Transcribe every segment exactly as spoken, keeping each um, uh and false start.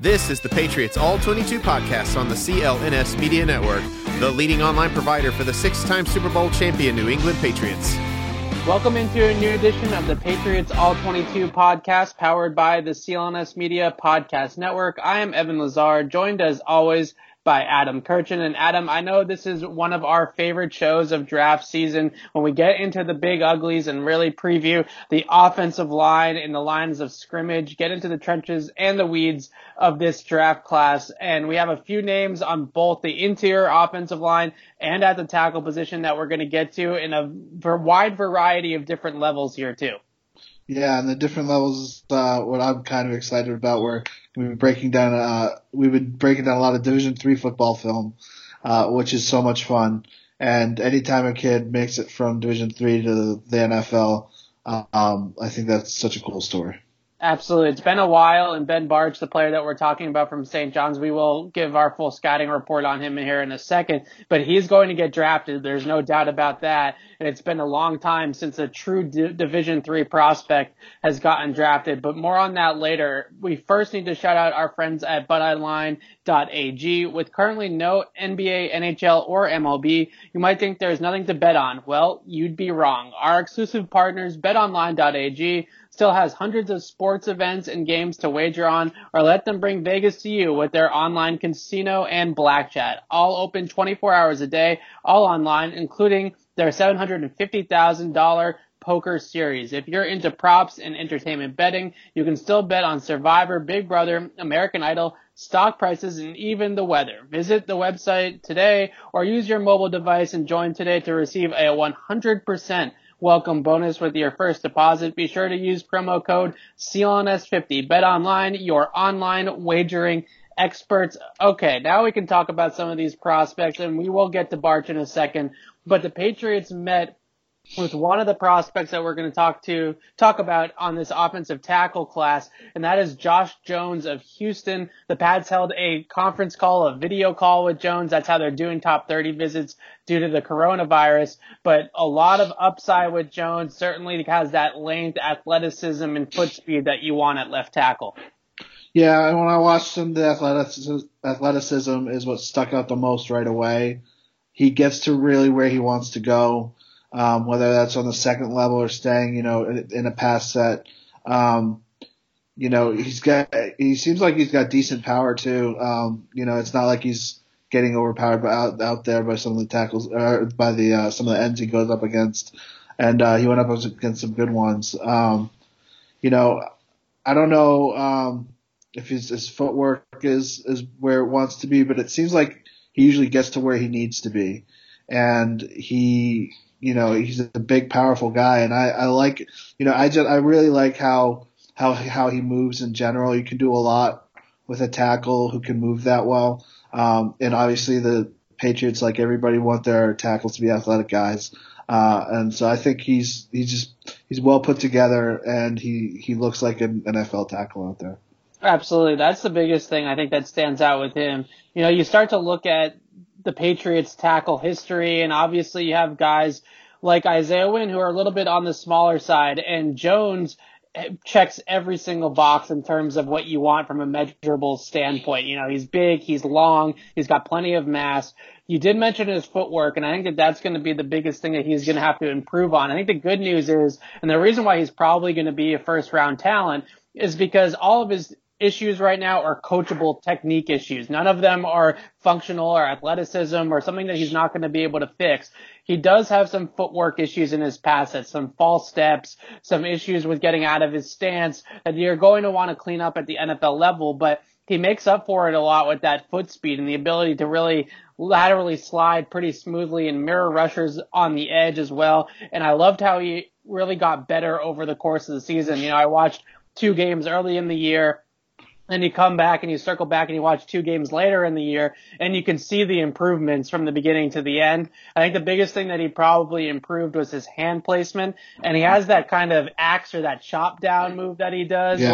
This is the Patriots All twenty-two podcast on the C L N S Media Network, the leading online provider for the six-time Super Bowl champion New England Patriots. Welcome into a new edition of the Patriots All twenty-two podcast, powered by the C L N S Media Podcast Network. I am Evan Lazar, joined as always by Adam Kirchin. And Adam, I know this is one of our favorite shows of draft season, when we get into the big uglies and really preview the offensive line and the lines of scrimmage, get into the trenches and the weeds of this draft class. And we have a few names on both the interior offensive line and at the tackle position that we're going to get to in a wide variety of different levels here too. Yeah, and the different levels is uh, what I'm kind of excited about. Where we've been breaking down, uh, we've been breaking down a lot of Division three football film, uh, which is so much fun. And anytime a kid makes it from Division three to the N F L, uh, um, I think that's such a cool story. Absolutely. It's been a while, and Ben Bartch, the player that we're talking about from Saint John's, we will give our full scouting report on him here in a second, but he's going to get drafted. There's no doubt about that, and it's been a long time since a true D- Division three prospect has gotten drafted, but more on that later. We first need to shout out our friends at bet online dot a g. With currently no N B A, N H L, or M L B, you might think there's nothing to bet on. Well, you'd be wrong. Our exclusive partners, bet online dot a g, still has hundreds of sports events and games to wager on, or let them bring Vegas to you with their online casino and blackjack. All open twenty-four hours a day, all online, including their seven hundred fifty thousand dollars poker series. If you're into props and entertainment betting, you can still bet on Survivor, Big Brother, American Idol, stock prices, and even the weather. Visit the website today or use your mobile device and join today to receive a one hundred percent welcome bonus with your first deposit. Be sure to use promo code C L N S fifty. Bet Online, your online wagering experts. Okay, now we can talk about some of these prospects, and we will get to Bartch in a second. But the Patriots met with one of the prospects that we're going to talk to talk about on this offensive tackle class, and that is Josh Jones of Houston. The Pats held a conference call, a video call with Jones. That's how they're doing top thirty visits due to the coronavirus. But a lot of upside with Jones. Certainly has that length, athleticism, and foot speed that you want at left tackle. Yeah, and when I watched him, the athleticism, athleticism is what stuck out the most right away. He gets to really where he wants to go. Um, whether that's on the second level or staying, you know, in, in a pass set. Um, you know, he's got, he seems like he's got decent power too. Um, you know, it's not like he's getting overpowered by out, out there by some of the tackles, or by the, uh, some of the ends he goes up against. And, uh, he went up against some good ones. Um, you know, I don't know, um, if his, his footwork is, is where it wants to be, but it seems like he usually gets to where he needs to be. And he, You know, he's a big, powerful guy, and I, I like, you know, I just, I really like how, how, how he moves in general. You can do a lot with a tackle who can move that well. Um, and obviously the Patriots, like everybody, want their tackles to be athletic guys. Uh, and so I think he's, he's just, he's well put together, and he, he looks like an N F L tackle out there. Absolutely. That's the biggest thing I think that stands out with him. You know, you start to look at the Patriots tackle history, and obviously you have guys like Isaiah Wynn who are a little bit on the smaller side, and Jones checks every single box in terms of what you want from a measurable standpoint. You know, he's big, he's long, he's got plenty of mass. You did mention his footwork, and I think that that's going to be the biggest thing that he's going to have to improve on. I think the good news is, and the reason why he's probably going to be a first round talent, is because all of his issues right now are coachable technique issues. None of them are functional or athleticism or something that he's not going to be able to fix. He does have some footwork issues in his pass sets, some false steps, some issues with getting out of his stance that you're going to want to clean up at the N F L level, but he makes up for it a lot with that foot speed and the ability to really laterally slide pretty smoothly and mirror rushers on the edge as well. And I loved how he really got better over the course of the season. You know, I watched two games early in the year, and you come back and you circle back and you watch two games later in the year, and you can see the improvements from the beginning to the end. I think the biggest thing that he probably improved was his hand placement, and he has that kind of axe or that chop down move that he does, yeah. where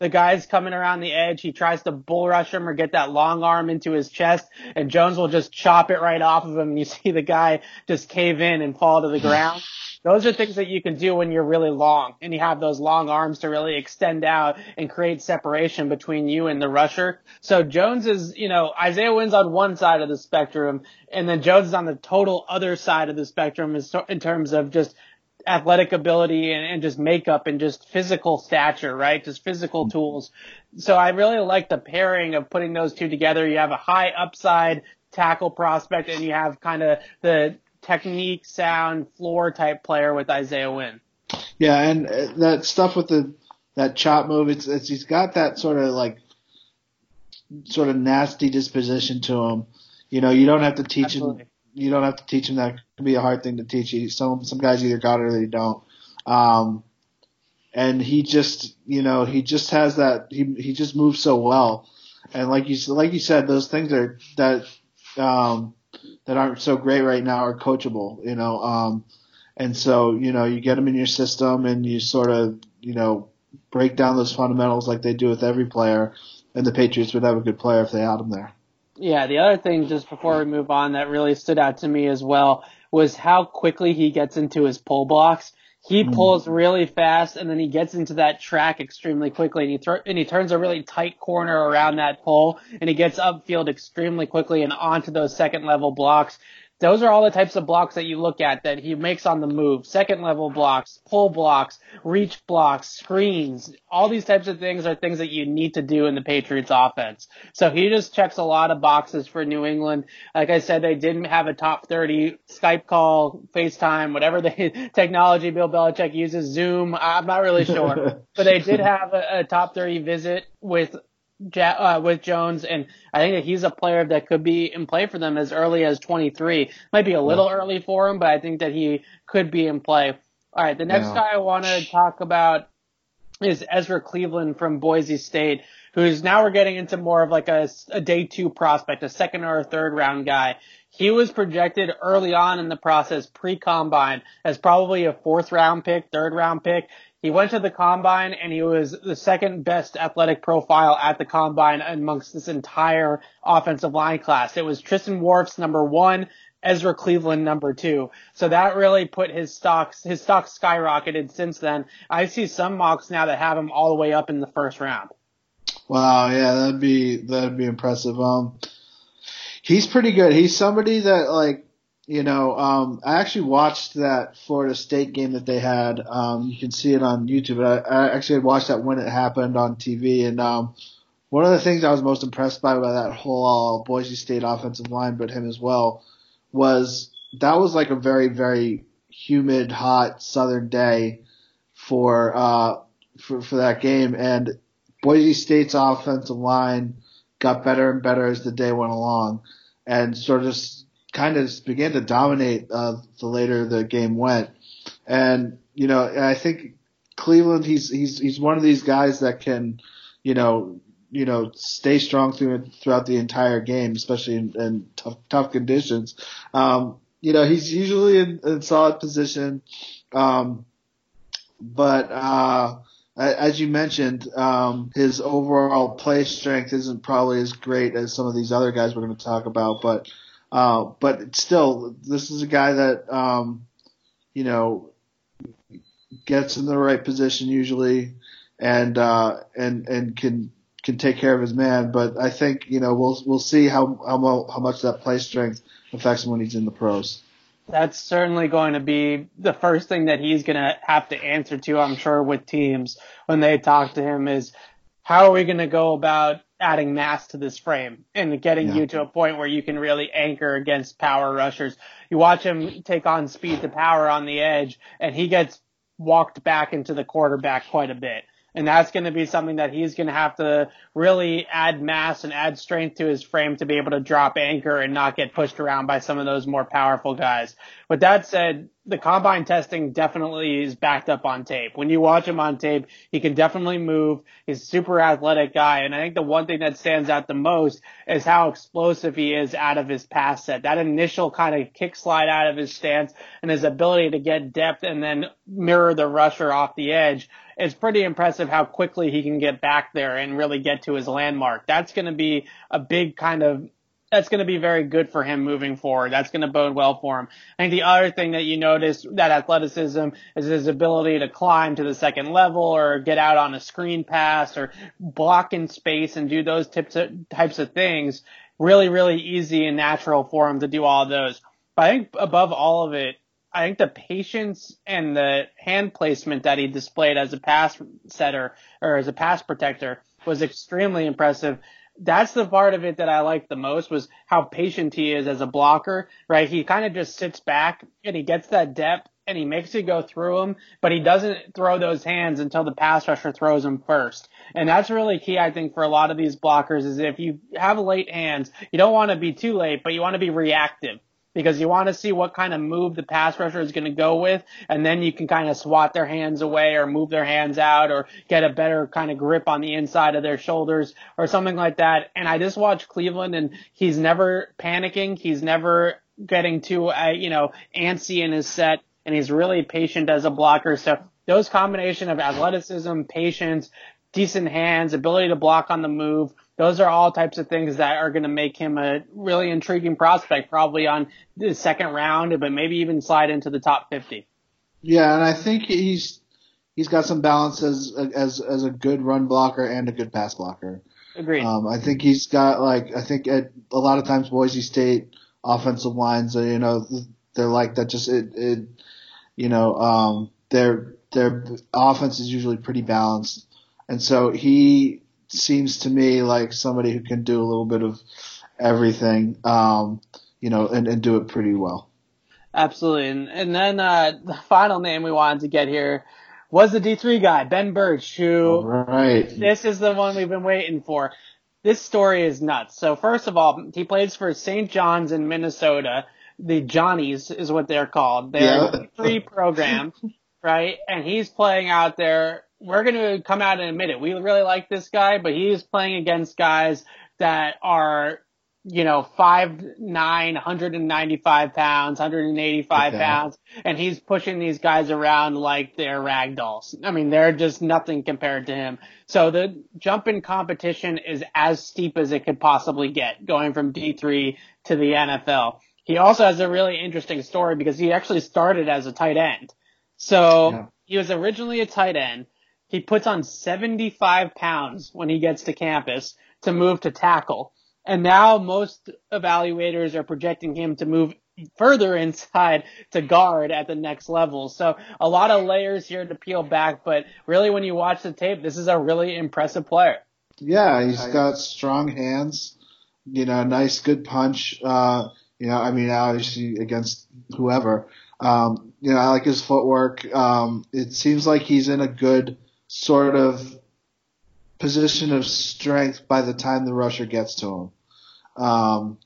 the guy's coming around the edge. He tries to bull rush him or get that long arm into his chest, and Jones will just chop it right off of him. And you see the guy just cave in and fall to the ground. Those are things that you can do when you're really long and you have those long arms to really extend out and create separation between you and the rusher. So Jones is, you know, Isaiah Wynn's on one side of the spectrum, and then Jones is on the total other side of the spectrum in terms of just athletic ability and, and just makeup and just physical stature, right? Just physical tools. So I really like the pairing of putting those two together. You have a high upside tackle prospect, and you have kind of the technique, sound, floor type player with Isaiah Wynn. Yeah, and that stuff with the that chop move, it's, it's he's got that sort of like sort of nasty disposition to him. You know, you don't have to teach Absolutely. him. You don't have to teach him that. It can be a hard thing to teach. You. Some some guys either got it or they don't. Um, and he just, you know, he just has that. He he just moves so well. And like you like you said, those things are that. Um, that aren't so great right now are coachable, you know. Um, and so, you know, you get them in your system and you sort of, you know, break down those fundamentals like they do with every player. And the Patriots would have a good player if they had him there. Yeah, the other thing, just before we move on, that really stood out to me as well was how quickly he gets into his pull blocks. He pulls really fast, and then he gets into that track extremely quickly, and he th- and he turns a really tight corner around that pull, and he gets upfield extremely quickly and onto those second-level blocks. Those are all the types of blocks that you look at that he makes on the move. Second-level blocks, pull blocks, reach blocks, screens. All these types of things are things that you need to do in the Patriots offense. So he just checks a lot of boxes for New England. Like I said, they didn't have a top thirty Skype call, FaceTime, whatever the technology Bill Belichick uses, Zoom. I'm not really sure. But they did have a, a top thirty visit with Uh, with Jones, and I think that he's a player that could be in play for them as early as twenty-three. Might be a little yeah. early for him, but I think that he could be in play. All right, the next yeah. guy I want to talk about is Ezra Cleveland from Boise State, who's now we're getting into more of like a, a day two prospect, a second or a third round guy. He was projected early on in the process, pre-combine, as probably a fourth round pick, third round pick. He went to the combine and he was the second best athletic profile at the combine amongst this entire offensive line class. It was Tristan Wirfs number one, Ezra Cleveland number two. So that really put his stocks, his stocks skyrocketed since then. I see some mocks now that have him all the way up in the first round. Wow. Yeah, that'd be, that'd be impressive. Um, he's pretty good. He's somebody that like, You know, um, I actually watched that Florida State game that they had. Um, you can see it on YouTube. I, I actually had watched that when it happened on T V. And um, one of the things I was most impressed by by that whole uh, Boise State offensive line, but him as well, was that was like a very, very humid, hot southern day for uh, for, for that game. And Boise State's offensive line got better and better as the day went along, and sort of just kind of began to dominate uh, the later the game went. And, you know, I think Cleveland, he's he's he's one of these guys that can, you know, you know, stay strong through throughout the entire game, especially in, in tough tough conditions. Um, you know, he's usually in, in solid position. Um, but uh as you mentioned, um, his overall play strength isn't probably as great as some of these other guys we're going to talk about, but Uh, but still, this is a guy that, um, you know, gets in the right position usually, and uh, and and can can take care of his man. But I think, you know, we'll we'll see how how, how much that play strength affects him when he's in the pros. That's certainly going to be the first thing that he's going to have to answer to, I'm sure, with teams when they talk to him is, how are we going to go about adding mass to this frame and getting yeah. you to a point where you can really anchor against power rushers. You watch him take on speed to power on the edge, and he gets walked back into the quarterback quite a bit. And that's going to be something that he's going to have to really add mass and add strength to his frame to be able to drop anchor and not get pushed around by some of those more powerful guys. With that said, the combine testing definitely is backed up on tape. When you watch him on tape, he can definitely move. He's a super athletic guy. And I think the one thing that stands out the most is how explosive he is out of his pass set. That initial kind of kick slide out of his stance and his ability to get depth and then mirror the rusher off the edge. It's pretty impressive how quickly he can get back there and really get to his landmark. That's going to be a big kind of That's going to be very good for him moving forward. That's going to bode well for him. I think the other thing that you notice, that athleticism, is his ability to climb to the second level or get out on a screen pass or block in space and do those types of, types of things. Really, really easy and natural for him to do all of those. But I think above all of it, I think the patience and the hand placement that he displayed as a pass setter or as a pass protector was extremely impressive. That's the part of it that I liked the most, was how patient he is as a blocker, right? He kind of just sits back and he gets that depth and he makes it go through him, but he doesn't throw those hands until the pass rusher throws him first. And that's really key, I think, for a lot of these blockers, is if you have late hands, you don't want to be too late, but you want to be reactive, because you want to see what kind of move the pass rusher is going to go with, and then you can kind of swat their hands away or move their hands out or get a better kind of grip on the inside of their shoulders or something like that. And I just watched Cleveland, and he's never panicking. He's never getting too, uh, you know, antsy in his set, and he's really patient as a blocker. So those combination of athleticism, patience, decent hands, ability to block on the move, those are all types of things that are going to make him a really intriguing prospect, probably on the second round, but maybe even slide into the top fifty. Yeah, and I think he's he's got some balance as as as a good run blocker and a good pass blocker. Agreed. Um, I think he's got, like, I think at a lot of times Boise State offensive lines, you know, they're like that. Just it, it you know, um, their their offense is usually pretty balanced, and so he seems to me like somebody who can do a little bit of everything, um, you know, and, and do it pretty well. Absolutely. And, and then uh, the final name we wanted to get here was the D three guy, Ben Birch, who right. This is the one we've been waiting for. This story is nuts. So first of all, he plays for Saint John's in Minnesota. The Johnnies is what they're called. They're Yeah. a D three program, right? And he's playing out there. We're going to come out and admit it. We really like this guy, but he is playing against guys that are, you know, five nine, one ninety-five pounds, one eighty-five Okay. pounds, and he's pushing these guys around like they're rag dolls. I mean, they're just nothing compared to him. So the jump in competition is as steep as it could possibly get, going from D three to the N F L. He also has a really interesting story because he actually started as a tight end. So Yeah. he was originally a tight end. He puts on seventy-five pounds when he gets to campus to move to tackle. And now most evaluators are projecting him to move further inside to guard at the next level. So a lot of layers here to peel back, but really when you watch the tape, this is a really impressive player. Yeah, he's got strong hands, you know, nice, good punch. Uh, you know, I mean, obviously against whoever. Um, you know, I like his footwork. Um, it seems like he's in a good sort of position of strength by the time the rusher gets to him. Um,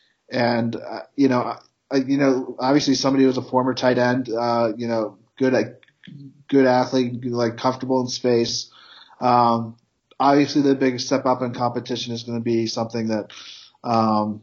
and, uh, you know, I, you know, obviously somebody who was a former tight end, uh, you know, good, at, good athlete, like comfortable in space. Um, obviously the big step up in competition is going to be something that, um,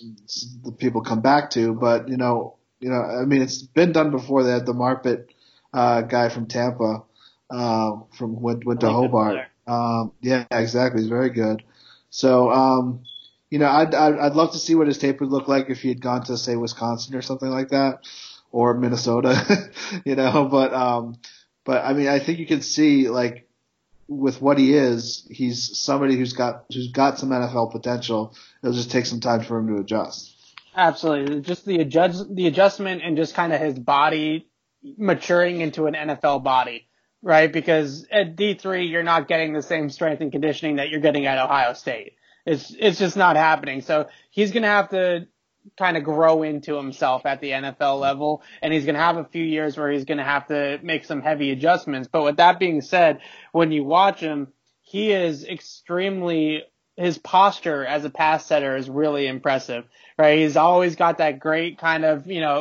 the people come back to, but you know, you know, I mean, it's been done before. They had the Marpet, uh, guy from Tampa, uh, from went, went to Hobart. Um, yeah, exactly. He's very good. So, um, you know, I'd, I'd, I'd love to see what his tape would look like if he had gone to, say, Wisconsin or something like that, or Minnesota, you know, but, um, but I mean, I think you can see, like, with what he is, he's somebody who's got, who's got some N F L potential. It'll just take some time for him to adjust. Absolutely. Just the adjust, the adjustment and just kind of his body maturing into an N F L body. Right, because at D three you're not getting the same strength and conditioning that you're getting at Ohio State. It's it's just not happening. So he's going to have to kind of grow into himself at the N F L level, and he's going to have a few years where he's going to have to make some heavy adjustments. But with that being said, when you watch him, he is extremely his posture as a pass setter is really impressive. Right, he's always got that great kind of, you know,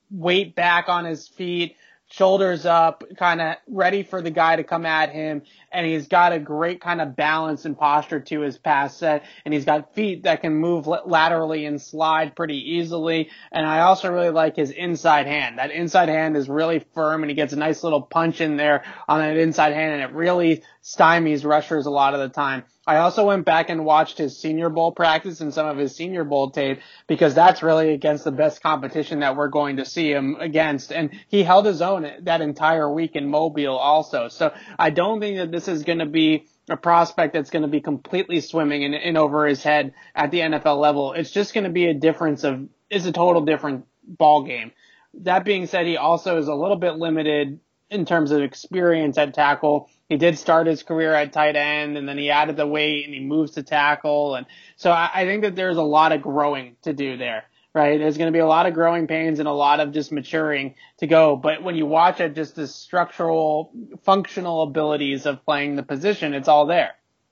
weight back on his feet, shoulders up, kind of ready for the guy to come at him. And he's got a great kind of balance and posture to his pass set. And he's got feet that can move laterally and slide pretty easily. And I also really like his inside hand. That inside hand is really firm, and he gets a nice little punch in there on that inside hand, and it really stymies rushers a lot of the time. I also went back and watched his Senior Bowl practice and some of his Senior Bowl tape, because that's really against the best competition that we're going to see him against. And he held his own that entire week in Mobile also. So I don't think that this is going to be a prospect that's going to be completely swimming in, in over his head at the N F L level. It's just going to be a difference of, it's a total different ball game. That being said, he also is a little bit limited in terms of experience at tackle. He did start his career at tight end, and then he added the weight and he moves to tackle. And so I, I think that there's a lot of growing to do there, right? There's going to be a lot of growing pains and a lot of just maturing to go. But when you watch it, just the structural, functional abilities of playing the position, it's all there.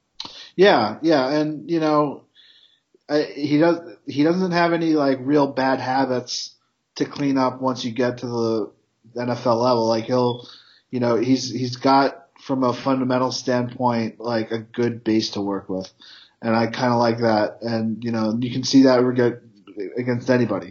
Yeah, yeah. And, you know, I, he does, he doesn't have any like real bad habits to clean up once you get to the N F L level. Like he'll, you know, he's, he's got from a fundamental standpoint, like a good base to work with. And I kind of like that. And, you know, you can see that against anybody.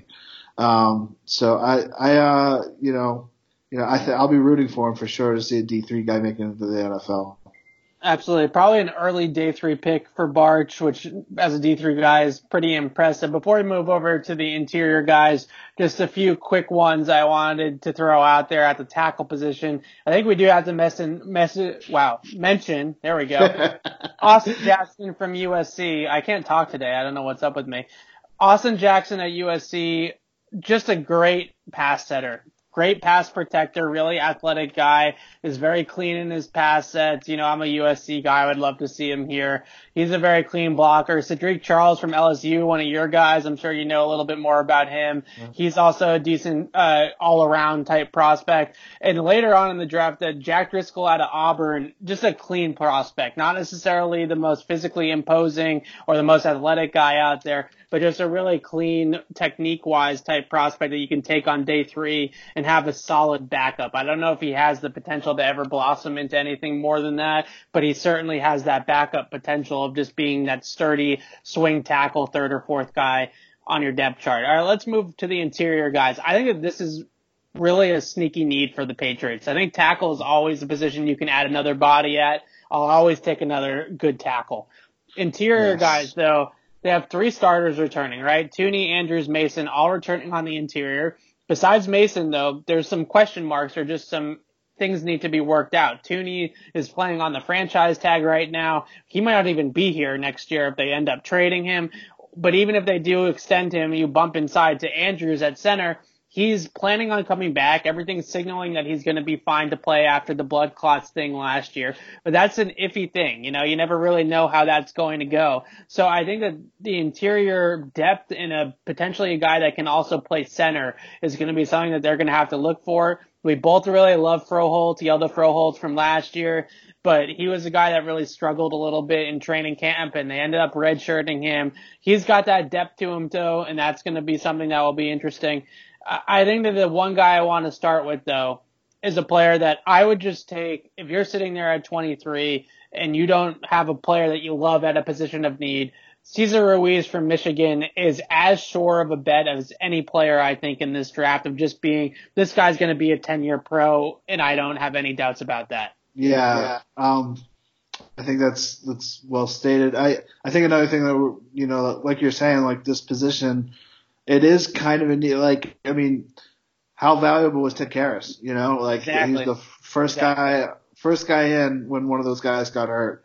Um, so I, I, uh, you know, you know, I th- I'll be rooting for him for sure to see a D three guy making it to the N F L. Absolutely. Probably an early day three pick for Barch, which as a D three guy is pretty impressive. Before we move over to the interior guys, just a few quick ones I wanted to throw out there at the tackle position. I think we do have to mess in, mess, wow, mention, there we go, Austin Jackson from U S C. I can't talk today. I don't know what's up with me. Austin Jackson at U S C, just a great pass setter. Great pass protector, really athletic guy, is very clean in his pass sets. You know, I'm a U S C guy. I would love to see him here. He's a very clean blocker. Cedric Charles from L S U, one of your guys. I'm sure you know a little bit more about him. Yeah. He's also a decent uh, all-around type prospect. And later on in the draft, uh, Jack Driscoll out of Auburn, just a clean prospect. Not necessarily the most physically imposing or the most athletic guy out there, but just a really clean, technique-wise type prospect that you can take on day three and have a solid backup. I don't know if he has the potential to ever blossom into anything more than that, but he certainly has that backup potential of just being that sturdy swing tackle, third or fourth guy on your depth chart. All right, let's move to the interior guys. I think that this is really a sneaky need for the Patriots. I think tackle is always a position you can add another body at. I'll always take another good tackle. Interior yes. guys, though, they have three starters returning, right? Tooney, Andrews, Mason, all returning on the interior. Besides Mason, though, there's some question marks or just some things need to be worked out. Tooney is playing on the franchise tag right now. He might not even be here next year if they end up trading him. But even if they do extend him, you bump inside to Andrews at center. He's planning on coming back. Everything's signaling that he's going to be fine to play after the blood clots thing last year. But that's an iffy thing. You know, you never really know how that's going to go. So I think that the interior depth in a potentially a guy that can also play center is going to be something that they're going to have to look for. We both really love Froholt, Yelda Froholt from last year, but he was a guy that really struggled a little bit in training camp, and they ended up redshirting him. He's got that depth to him, though, and that's going to be something that will be interesting. I think that the one guy I want to start with, though, is a player that I would just take if you're sitting there at twenty-three and you don't have a player that you love at a position of need. Cesar Ruiz from Michigan is as sure of a bet as any player, I think, in this draft of just being, this guy's going to be a ten-year pro, and I don't have any doubts about that. Yeah, yeah. Um, I think that's that's well stated. I, I think another thing that, you know, like you're saying, like this position, it is kind of a neat, like, I mean, how valuable was Ted Karras? You know, like exactly. he's the first exactly. guy, first guy in when one of those guys got hurt.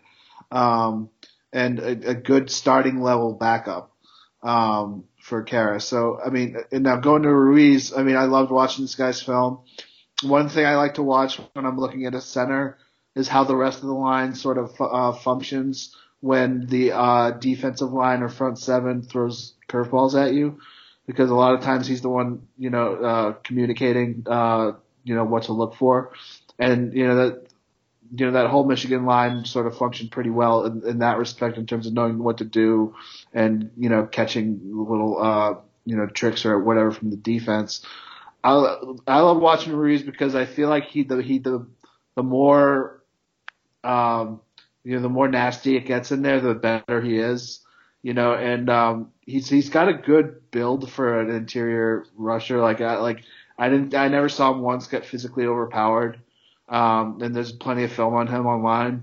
Um, and a, a good starting level backup um, for Karras. So, I mean, and now going to Ruiz, I mean, I loved watching this guy's film. One thing I like to watch when I'm looking at a center is how the rest of the line sort of uh, functions when the uh, defensive line or front seven throws curveballs at you, because a lot of times he's the one, you know, uh, communicating, uh, you know, what to look for. And, you know, that, you know, that whole Michigan line sort of functioned pretty well in, in that respect in terms of knowing what to do and, you know, catching little, uh, you know, tricks or whatever from the defense. I I love watching Ruiz because I feel like he the he the the more um you know the more nasty it gets in there, the better he is. You know, and um he's he's got a good build for an interior rusher. Like I like I didn't I never saw him once get physically overpowered. Um, and there's plenty of film on him online.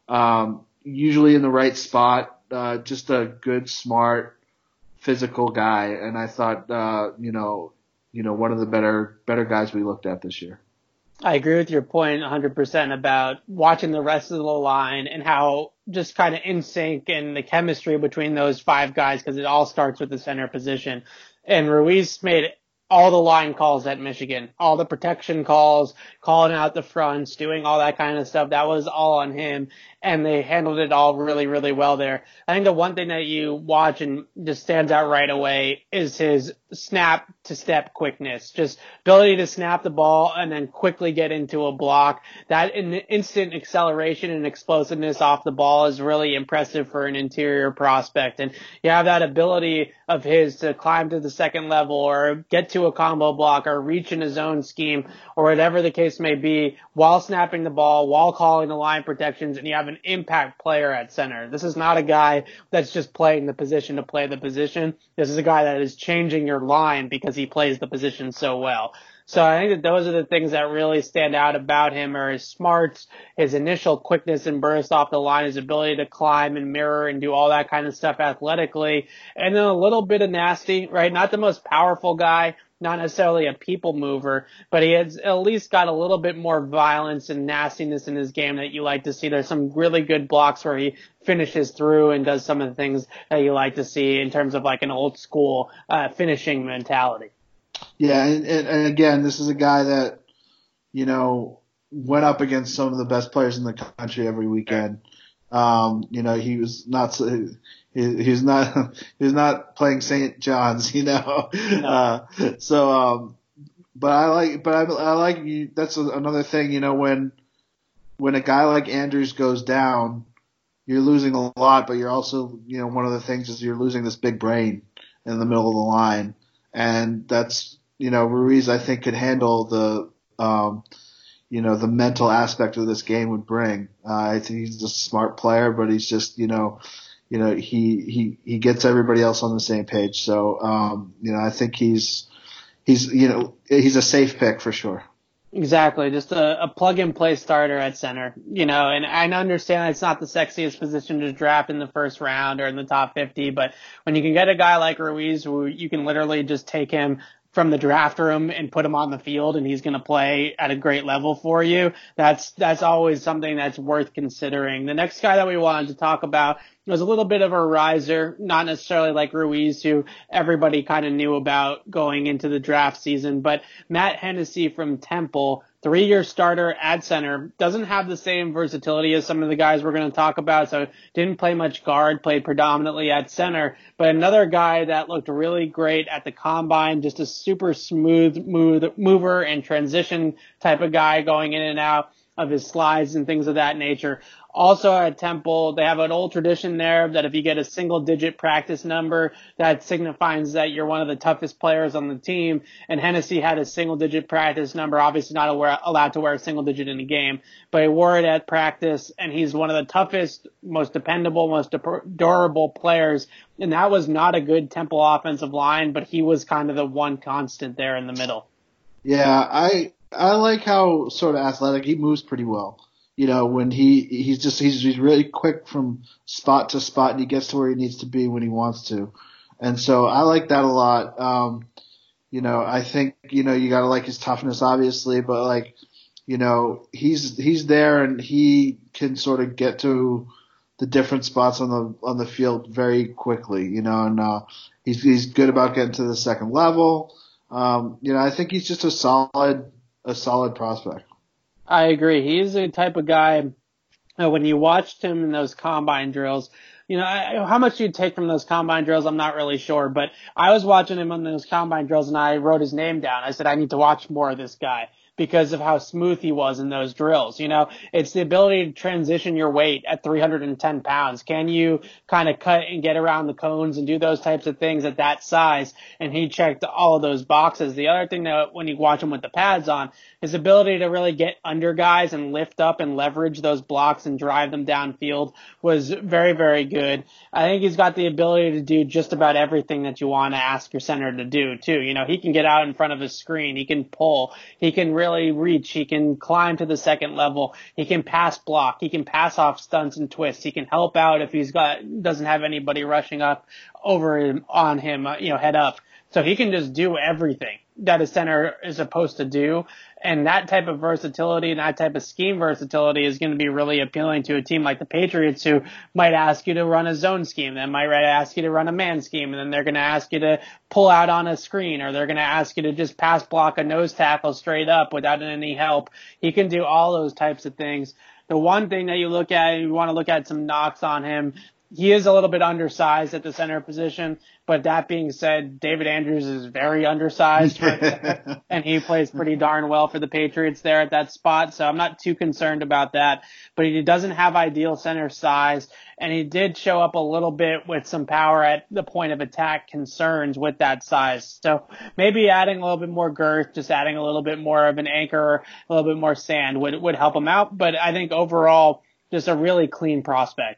Um, usually in the right spot. Uh, just a good, smart, physical guy. And I thought, uh, you know, you know, one of the better better guys we looked at this year. I agree with your point one hundred percent about watching the rest of the line and how just kind of in sync and the chemistry between those five guys, because it all starts with the center position. And Ruiz made all the line calls at Michigan, all the protection calls, calling out the fronts, doing all that kind of stuff. That was all on him, and they handled it all really, really well there. I think the one thing that you watch and just stands out right away is his snap to step quickness, just ability to snap the ball and then quickly get into a block. That instant acceleration and explosiveness off the ball is really impressive for an interior prospect. And you have that ability of his to climb to the second level or get to a combo block or reach in his own scheme or whatever the case may be while snapping the ball, while calling the line protections, and you have an impact player at center. This is not a guy that's just playing the position to play the position. This is a guy that is changing your line because he plays the position so well. So I think that those are the things that really stand out about him are his smarts, his initial quickness and burst off the line, his ability to climb and mirror and do all that kind of stuff athletically, and then a little bit of nasty, right? Not the most powerful guy, not necessarily a people mover, but he has at least got a little bit more violence and nastiness in his game that you like to see. There's some really good blocks where he finishes through and does some of the things that you like to see in terms of like an old school uh, finishing mentality. Yeah, and, and, and again, this is a guy that, you know, went up against some of the best players in the country every weekend. Um, you know, he was not he, he was not he was not playing Saint John's, you know. No. Uh, so, um, but I like, but I, I like you. That's another thing, you know, when when a guy like Andrews goes down, you're losing a lot, but you're also, you know, one of the things is you're losing this big brain in the middle of the line. And that's, you know, Ruiz, I think, could handle the, um, you know, the mental aspect of this game would bring. Uh, I think he's a smart player, but he's just, you know, you know, he, he, he gets everybody else on the same page. So, um, you know, I think he's, he's, you know, he's a safe pick for sure. Exactly. Just a, a plug and play starter at center, you know, and I understand it's not the sexiest position to draft in the first round or in the top fifty, but when you can get a guy like Ruiz who you can literally just take him from the draft room and put him on the field and he's going to play at a great level for you, that's, that's always something that's worth considering. The next guy that we wanted to talk about was a little bit of a riser, not necessarily like Ruiz, who everybody kind of knew about going into the draft season, but Matt Hennessy from Temple, three-year starter at center, doesn't have the same versatility as some of the guys we're going to talk about, so didn't play much guard, played predominantly at center, but another guy that looked really great at the combine, just a super smooth move, mover and transition type of guy going in and out of his slides and things of that nature. Also at Temple, they have an old tradition there that if you get a single digit practice number, that signifies that you're one of the toughest players on the team. And Hennessy had a single digit practice number, obviously not aware, allowed to wear a single digit in a game, but he wore it at practice, and he's one of the toughest, most dependable, most durable players. And that was not a good Temple offensive line, but he was kind of the one constant there in the middle. Yeah, I I like how sort of athletic he moves pretty well. You know, when he he's just he's he's really quick from spot to spot, and he gets to where he needs to be when he wants to, and so I like that a lot. Um, you know, I think you know you got to like his toughness, obviously, but like you know he's he's there and he can sort of get to the different spots on the on the field very quickly. You know, and uh, he's he's good about getting to the second level. Um, you know, I think he's just a solid a solid prospect. I agree. He's the type of guy, uh, when you watched him in those combine drills, you know, I, how much you take from those combine drills, I'm not really sure, but I was watching him on those combine drills and I wrote his name down. I said, I need to watch more of this guy because of how smooth he was in those drills. You know, it's the ability to transition your weight at three hundred ten pounds. Can you kind of cut and get around the cones and do those types of things at that size? And he checked all of those boxes. The other thing that when you watch him with the pads on, his ability to really get under guys and lift up and leverage those blocks and drive them downfield was very, very good. I think he's got the ability to do just about everything that you want to ask your center to do too. You know, he can get out in front of a screen. He can pull. He can really reach. He can climb to the second level. He can pass block. He can pass off stunts and twists. He can help out if he's got, doesn't have anybody rushing up over him, on him, uh, you know, head up. So he can just do everything that a center is supposed to do. And that type of versatility and that type of scheme versatility is going to be really appealing to a team like the Patriots, who might ask you to run a zone scheme, then might ask you to run a man scheme, and then they're going to ask you to pull out on a screen, or they're going to ask you to just pass block a nose tackle straight up without any help. He can do all those types of things. The one thing that you look at, you want to look at some knocks on him, he is a little bit undersized at the center position, but that being said, David Andrews is very undersized, for, and he plays pretty darn well for the Patriots there at that spot, so I'm not too concerned about that. But he doesn't have ideal center size, and he did show up a little bit with some power at the point of attack concerns with that size. So maybe adding a little bit more girth, just adding a little bit more of an anchor, a little bit more sand would, would help him out. But I think overall, just a really clean prospect.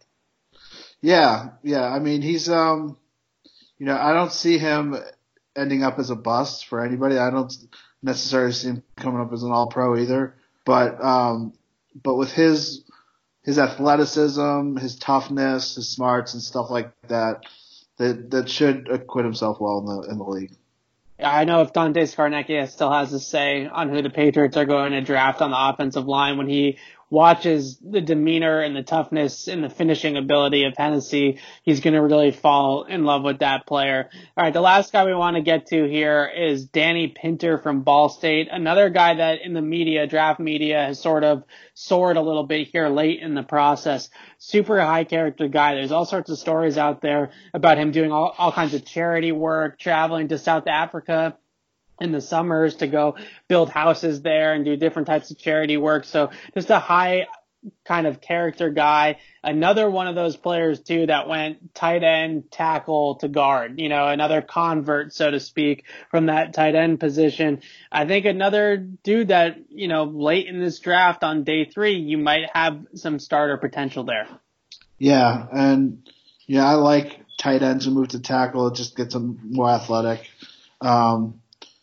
Yeah, yeah. I mean, he's, um, you know, I don't see him ending up as a bust for anybody. I don't necessarily see him coming up as an all-pro either. But, um, but with his, his athleticism, his toughness, his smarts and stuff like that, that, that should acquit himself well in the, in the league. Yeah, I know if Dante Scarnecchia still has a say on who the Patriots are going to draft on the offensive line when he watches the demeanor and the toughness and the finishing ability of Hennessy, he's going to really fall in love with that player. All right, the last guy we want to get to here is Danny Pinter from Ball State, another guy that in the media, draft media, has sort of soared a little bit here late in the process. Super high character guy. There's all sorts of stories out there about him doing all, all kinds of charity work, traveling to South Africa in the summers to go build houses there and do different types of charity work. So just a high kind of character guy. Another one of those players too that went tight end, tackle to guard, you know, another convert, so to speak, from that tight end position. I think another dude that, you know, late in this draft on day three, you might have some starter potential there. Yeah. And yeah, I like tight ends who move to tackle. It just gets them more athletic. Um,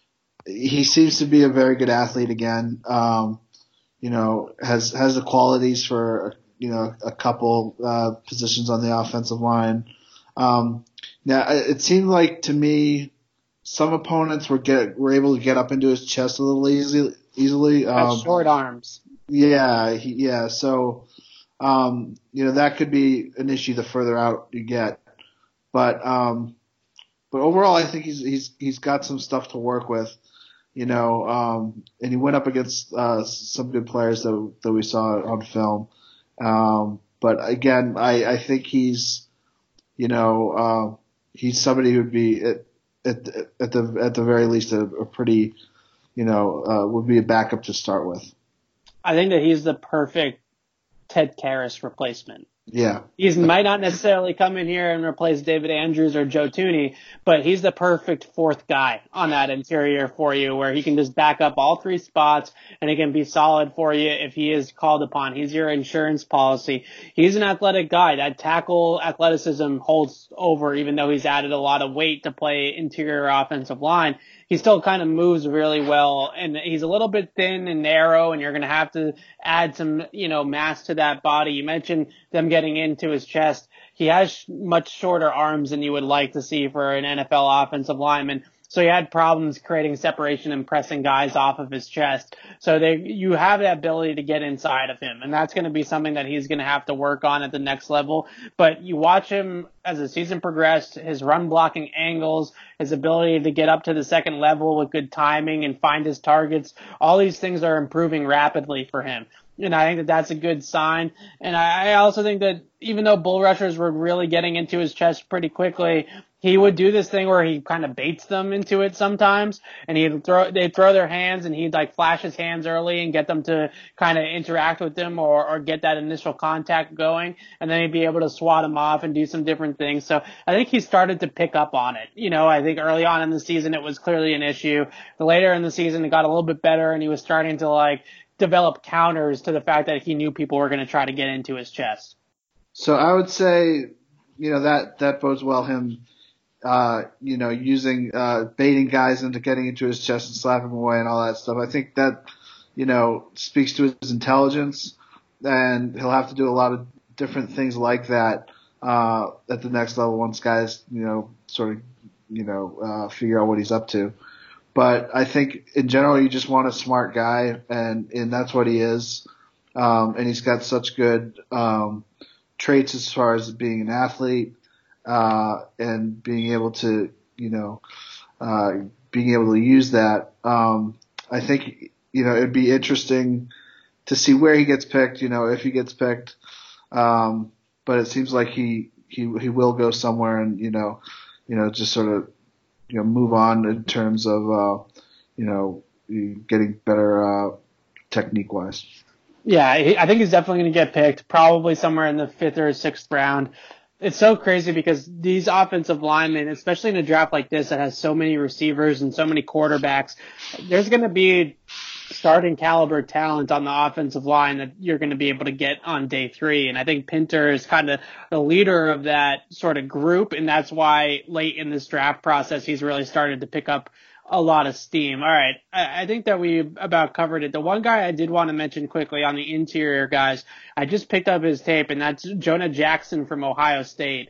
He seems to be a very good athlete again. Um, you know, has has the qualities for you know a couple uh, positions on the offensive line. Um, now it seemed like to me some opponents were get were able to get up into his chest a little easy, easily. Um, short arms. Yeah, he, yeah. So um, you know that could be an issue the further out you get, but um, but overall I think he's he's he's got some stuff to work with. You know, um, and he went up against uh, some good players that that we saw on film. Um, but again, I, I think he's, you know, uh, he's somebody who'd be at at, at the at the very least a, a pretty, you know, uh, would be a backup to start with. I think that he's the perfect Ted Karras replacement. Yeah. He might not necessarily come in here and replace David Andrews or Joe Thuney, but he's the perfect fourth guy on that interior for you, where he can just back up all three spots and he can be solid for you if he is called upon. He's your insurance policy. He's an athletic guy. That tackle athleticism holds over, even though he's added a lot of weight to play interior offensive line. He still kind of moves really well, and he's a little bit thin and narrow, and you're going to have to add some, you know, mass to that body. You mentioned them getting into his chest. He has much shorter arms than you would like to see for an N F L offensive lineman. So he had problems creating separation and pressing guys off of his chest. So they, you have that ability to get inside of him, and that's going to be something that he's going to have to work on at the next level. But you watch him as the season progressed, his run blocking angles, his ability to get up to the second level with good timing and find his targets, all these things are improving rapidly for him. And I think that that's a good sign. And I also think that even though bull rushers were really getting into his chest pretty quickly, he would do this thing where he kind of baits them into it sometimes, and he'd throw, they'd throw their hands, and he'd like flash his hands early and get them to kind of interact with them or, or get that initial contact going, and then he'd be able to swat them off and do some different things. So I think he started to pick up on it. You know, I think early on in the season it was clearly an issue. The later in the season it got a little bit better, and he was starting to like develop counters to the fact that he knew people were going to try to get into his chest. So I would say, you know, that, that bodes well him, uh, you know, using, uh, baiting guys into getting into his chest and slapping him away and all that stuff. I think that, you know, speaks to his intelligence, and he'll have to do a lot of different things like that, uh, at the next level once guys, you know, sort of, you know, uh, figure out what he's up to. But I think in general, you just want a smart guy, and, and that's what he is. Um, and he's got such good, um, traits as far as being an athlete, uh, and being able to, you know, uh, being able to use that. Um, I think, you know, it'd be interesting to see where he gets picked, you know, if he gets picked. Um, but it seems like he, he, he will go somewhere and, you know, you know, just sort of, you know, move on in terms of, uh, you know, getting better, uh, technique wise. Yeah, I think he's definitely going to get picked, probably somewhere in the fifth or sixth round. It's so crazy because these offensive linemen, especially in a draft like this that has so many receivers and so many quarterbacks, there's going to be starting caliber talent on the offensive line that you're going to be able to get on day three. And I think Pinter is kind of the leader of that sort of group, and that's why late in this draft process he's really started to pick up a lot of steam. All right. I, I think that we about covered it. The one guy I did want to mention quickly on the interior guys, I just picked up his tape, and that's Jonah Jackson from Ohio State,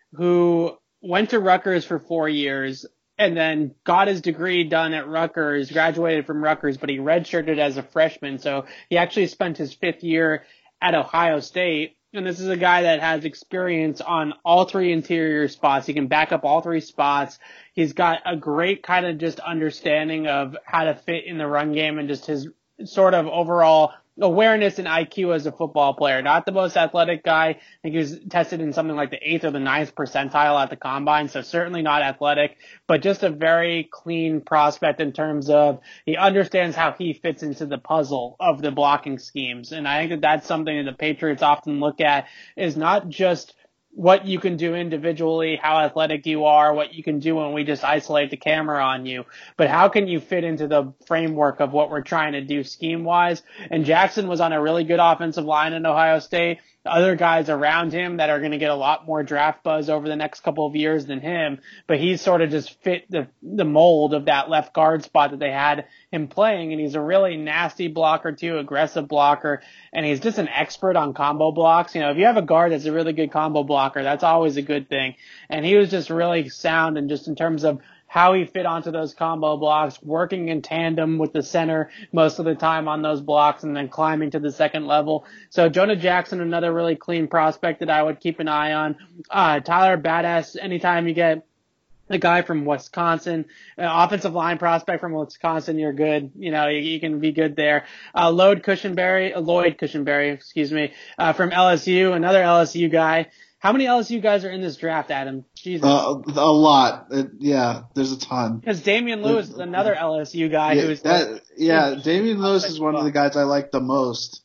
who went to Rutgers for four years and then got his degree done at Rutgers, graduated from Rutgers, but he redshirted as a freshman. So he actually spent his fifth year at Ohio State. And this is a guy that has experience on all three interior spots. He can back up all three spots. He's got a great kind of just understanding of how to fit in the run game and just his sort of overall awareness and I Q as a football player. Not the most athletic guy. I think he was tested in something like the eighth or the ninth percentile at the combine, so certainly not athletic, but just a very clean prospect in terms of he understands how he fits into the puzzle of the blocking schemes. And I think that that's something that the Patriots often look at, is not just what you can do individually, how athletic you are, what you can do when we just isolate the camera on you, but how can you fit into the framework of what we're trying to do scheme-wise? And Jackson was on a really good offensive line in Ohio State. Other guys around him that are going to get a lot more draft buzz over the next couple of years than him, but he's sort of just fit the the mold of that left guard spot that they had him playing, and he's a really nasty blocker too, aggressive blocker, and he's just an expert on combo blocks. You know, if you have a guard that's a really good combo blocker, that's always a good thing, and he was just really sound, and just in terms of how he fit onto those combo blocks, working in tandem with the center most of the time on those blocks, and then climbing to the second level. So Jonah Jackson, another really clean prospect that I would keep an eye on. Uh, Tyler Badass, anytime you get a guy from Wisconsin, uh, offensive line prospect from Wisconsin, you're good. You know, you, you can be good there. Uh, Lloyd Cushenberry, uh, Lloyd Cushenberry, excuse me, uh, from L S U, another L S U guy. How many L S U guys are in this draft, Adam? Jesus. Uh, a lot. It, yeah, there's a ton. Because Damian Lewis is another L S U guy yeah, who's that, like, yeah, Damian Lewis is one of the guys I like the most.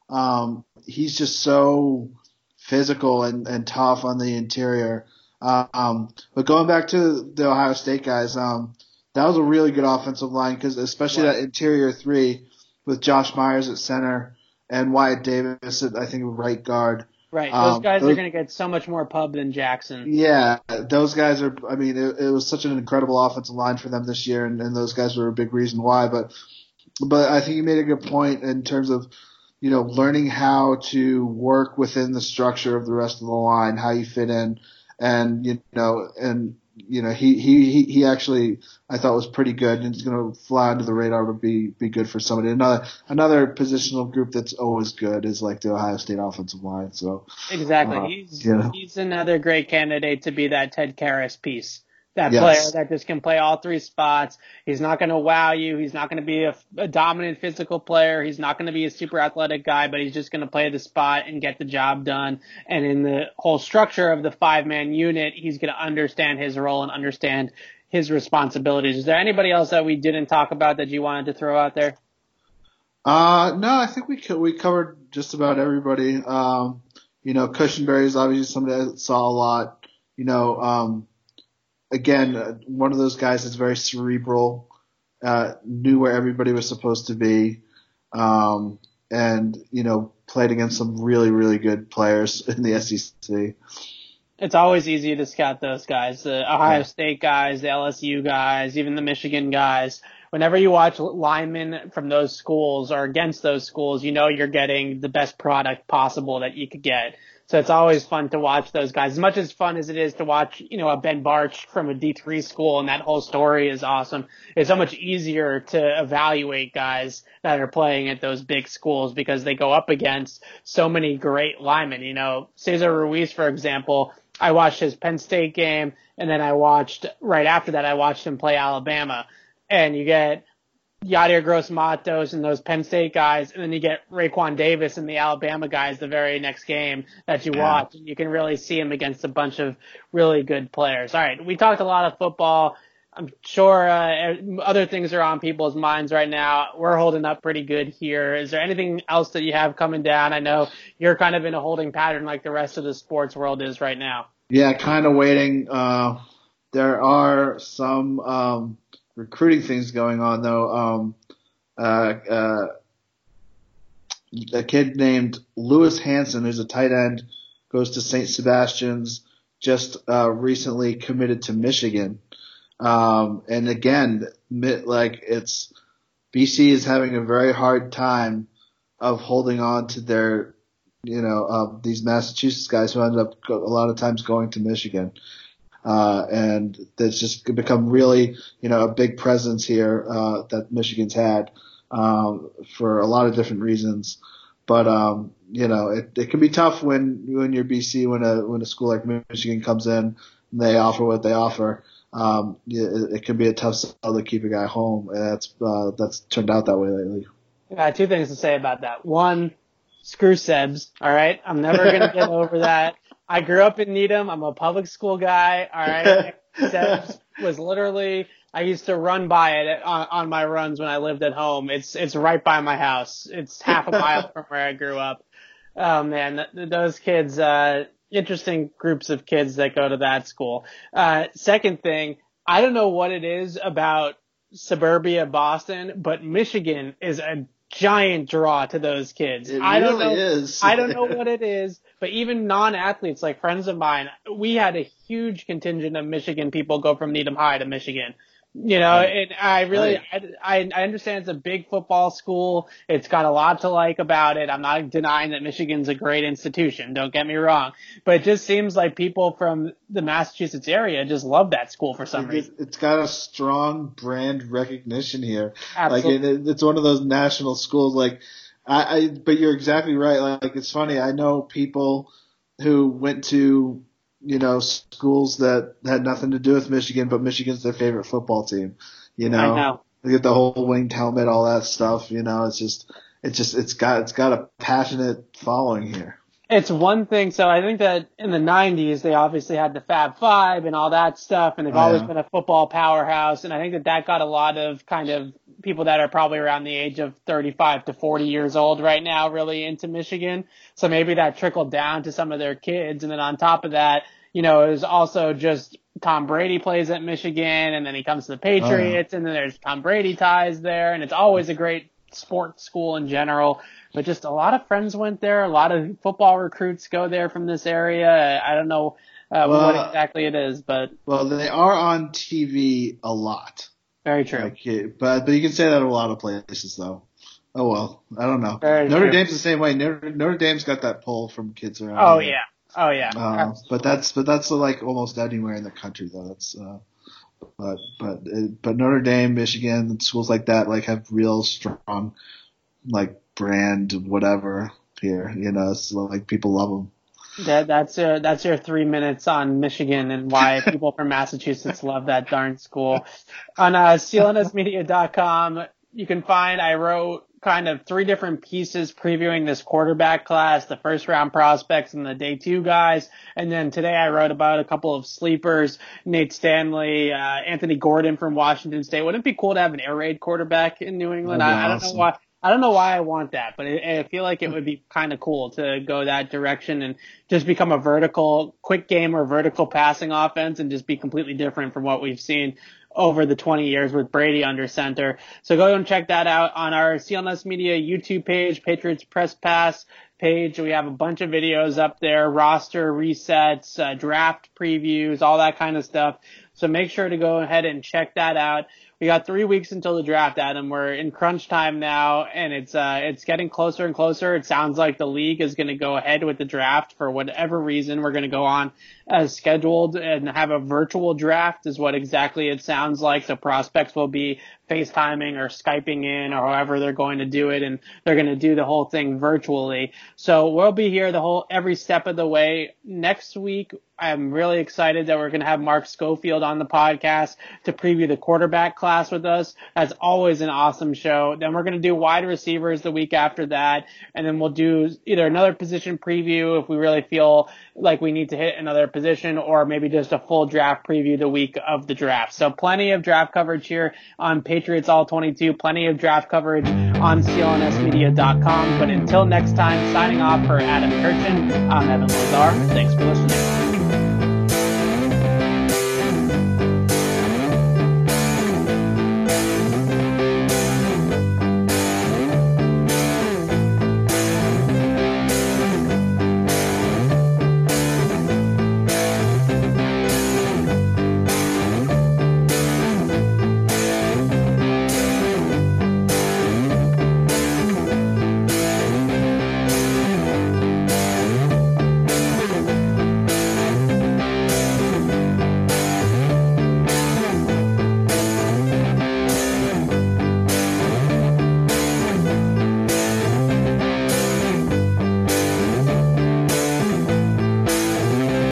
Um, he's just so physical and, and tough on the interior. Um, but going back to the Ohio State guys, um, that was a really good offensive line, because especially wow. that interior three with Josh Myers at center and Wyatt Davis at, I think, right guard. Right. Those um, guys those, are going to get so much more pub than Jackson. Yeah, those guys are, I mean, it, it was such an incredible offensive line for them this year, and, and those guys were a big reason why. But, but I think you made a good point in terms of, you know, learning how to work within the structure of the rest of the line, how you fit in. And, you know, and, you know, he, he, he actually, I thought was pretty good, and he's going to fly under the radar, but be, be good for somebody. Another, another positional group that's always good is like the Ohio State offensive line. So exactly. Uh, he's, you know. he's another great candidate to be that Ted Karras piece. that Yes. player that just can play all three spots. He's not going to wow you. He's not going to be a, a dominant physical player. He's not going to be a super athletic guy, but he's just going to play the spot and get the job done. And in the whole structure of the five-man unit, he's going to understand his role and understand his responsibilities. Is there anybody else that we didn't talk about that you wanted to throw out there? Uh, no, I think we co- we covered just about everybody. Um, you know, Cushenberry is obviously somebody I saw a lot. You know, um, again, uh, one of those guys that's very cerebral, uh, knew where everybody was supposed to be, um, and, you know, played against some really, really good players in the S E C. It's always easy to scout those guys, the Ohio Yeah. State guys, the L S U guys, even the Michigan guys. Whenever you watch linemen from those schools or against those schools, you know you're getting the best product possible that you could get. So it's always fun to watch those guys. As much as fun as it is to watch, you know, a Ben Barch from a D three school, and that whole story is awesome. It's so much easier to evaluate guys that are playing at those big schools because they go up against so many great linemen. You know, Cesar Ruiz, for example, I watched his Penn State game, and then I watched, right after that, I watched him play Alabama. And you get Yadier Gross-Matos and those Penn State guys, and then you get Raekwon Davis and the Alabama guys the very next game that you Yeah. watch. You can really see him against a bunch of really good players. All right, we talked a lot of football. I'm sure uh, other things are on people's minds right now. We're holding up pretty good here. Is there anything else that you have coming down? I know you're kind of in a holding pattern like the rest of the sports world is right now. Yeah, kind of waiting. Uh, there are some um, recruiting things going on, though. Um, uh, uh, a kid named Lewis Hanson, who's a tight end, goes to Saint Sebastian's, just uh, recently committed to Michigan. Um, and again, like it's B C is having a very hard time of holding on to their, you know, uh, these Massachusetts guys who ended up a lot of times going to Michigan. Uh, and it's just become really, you know, a big presence here, uh, that Michigan's had, um, for a lot of different reasons. But, um, you know, it, it can be tough when, when you're B C, when a, when a school like Michigan comes in and they offer what they offer. Um, it, it can be a tough sell to keep a guy home. And that's, uh, that's turned out that way lately. I got two things to say about that. One, screw Sebs. All right. I'm never going to get over that. I grew up in Needham. I'm a public school guy. All right. Sebs was literally, I used to run by it on, on my runs when I lived at home. It's, it's right by my house. It's half a mile from where I grew up. Oh man, th- those kids, uh, interesting groups of kids that go to that school. Uh, second thing, I don't know what it is about suburbia Boston, but Michigan is a giant draw to those kids. It I don't really know, is. I don't know what it is, but even non-athletes, like friends of mine, we had a huge contingent of Michigan people go from Needham High to Michigan. You know, Right. and I really, Right. I, I understand it's a big football school. It's got a lot to like about it. I'm not denying that Michigan's a great institution. Don't get me wrong. But it just seems like people from the Massachusetts area just love that school for some It- reason. It's got a strong brand recognition here. Absolutely. Like it, it's one of those national schools. Like I, I, but you're exactly right. Like it's funny. I know people who went to, you know, schools that had nothing to do with Michigan, but Michigan's their favorite football team. You know, I know. they get the whole winged helmet, all that stuff. You know, it's just, it's just, it's got, it's got a passionate following here. It's one thing. So I think that in the nineties, they obviously had the Fab Five and all that stuff, and they've Oh, always yeah. been a football powerhouse. And I think that that got a lot of kind of people that are probably around the age of thirty-five to forty years old right now really into Michigan. So maybe that trickled down to some of their kids. And then on top of that, you know, it was also just Tom Brady plays at Michigan, and then he comes to the Patriots, and then there's Tom Brady ties there, and it's always a great sports school in general. But just a lot of friends went there. A lot of football recruits go there from this area. I don't know uh, Well, what exactly it is, but Well, they are on T V a lot. very true. Like, it- but but you can say that in a lot of places though. Oh well, I don't know. Very Notre true. Dame's the same way. Notre, Notre Dame's got that pull from kids around. Oh here. yeah. Oh yeah. Uh, but that's but that's like almost anywhere in the country though. That's uh, but but uh, but Notre Dame, Michigan, schools like that like have real strong like brand whatever here. You know, it's like people love them. That that's your that's your three minutes on Michigan and why people from Massachusetts love that darn school. On uh, C L N S media dot com, you can find I wrote kind of three different pieces previewing this quarterback class, the first round prospects and the day two guys. And then today I wrote about a couple of sleepers, Nate Stanley, uh, Anthony Gordon from Washington State. Wouldn't it be cool to have an air raid quarterback in New England? I, I don't know why. I don't know why I want that, but I, I feel like it would be kind of cool to go that direction and just become a vertical, quick game or vertical passing offense and just be completely different from what we've seen over the twenty years with Brady under center. So go and check that out on our C L N S Media YouTube page, Patriots Press Pass page. We have a bunch of videos up there, roster resets, uh, draft previews, all that kind of stuff. So make sure to go ahead and check that out. We got three weeks until the draft, Adam. We're in crunch time now, and it's uh it's getting closer and closer. It sounds like the league is going to go ahead with the draft for whatever reason. We're going to go on as scheduled and have a virtual draft is what exactly it sounds like. So prospects will be FaceTiming or Skyping in or however they're going to do it, and they're going to do the whole thing virtually. So we'll be here the whole every step of the way. Next week, I'm really excited that we're going to have Mark Schofield on the podcast to preview the quarterback class with us. That's always an awesome show. Then we're going to do wide receivers the week after that, and then we'll do either another position preview if we really feel like we need to hit another position, or maybe just a full draft preview the week of the draft. So plenty of draft coverage here on Patriots All twenty-two, plenty of draft coverage on C L N S media dot com. But until next time, signing off for Adam Kirchin, I'm Evan Lazar. Thanks for listening.